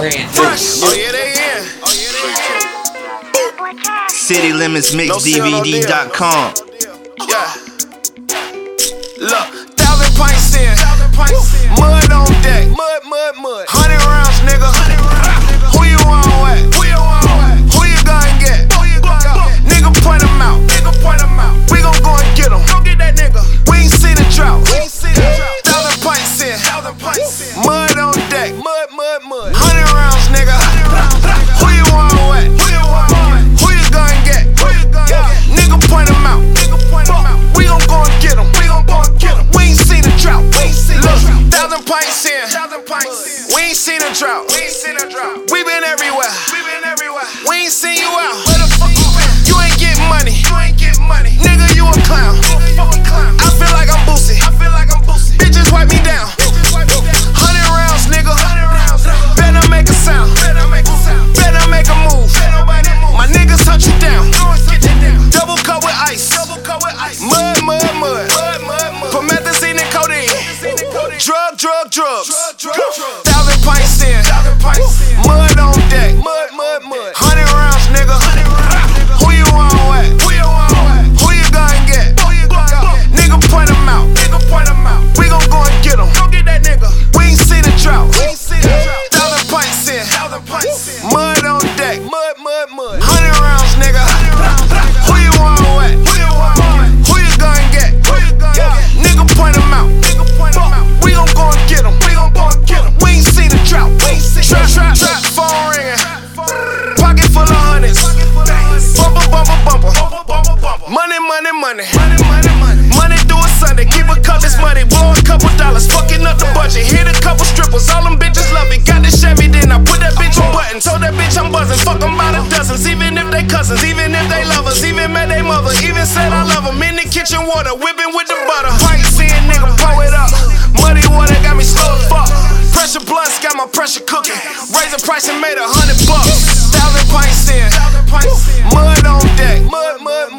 Grant. Fresh. Oh yeah, they in. City Limits Mix DVD.com. Yeah. Look, 1,000 pints in. Mud on deck. Mud. 100 rounds, nigga. Who you on with? Who you gonna get? Nigga, point them out. We gon' go and get them. Go get that nigga. We ain't seen a drought. 1,000 pints in. Mud on deck. Mud. 100 rounds, nigga. Who you on with? Who you gonna get? Nigga, point them out. We gon' go and get them. We ain't seen a drought. Look, 1,000 pints in. We ain't seen a drought. We been everywhere. We ain't seen you out. You ain't getting money. Nigga, you a clown. I feel like I'm Boosie. Bitches wipe me down. 100 rounds, nigga. Better make a sound. Better make a move. My niggas hunt you down. Double cup with ice. Mud. Promethazine and codeine. Drugs. 1,000 pints in. Mud on deck. 100 rounds, nigga. Who you on with? Who you gonna get? Nigga, point them out. We gon' go and get them. We ain't seen a drought. 1,000 pints in. Mud on deck. 100 rounds, nigga. Who you on with? Who you gonna get? Nigga, point them out. We gon' go and get them. We ain't seen a drought. Trap, phone ringing. Pocket full of hundreds. Bumper. Money through a Sunday. Keep a cutlass money. Blow a couple dollars. Fucking up the budget. Hit a couple strippers. All them bitches love it. Got the Chevy, then I put that bitch on button. Told that bitch I'm buzzing. Fuck them by the dozens. Even if they cousins. Even if they lovers. Even met they mother. Even said I love them. In the kitchen water. Whipping with the butter. Pints in, nigga. Pour it up. Muddy water got me slow as fuck. Pressure blunts got my pressure cooking. Raise the price and made $100. 1,000 pints in. Mud on deck. Mud.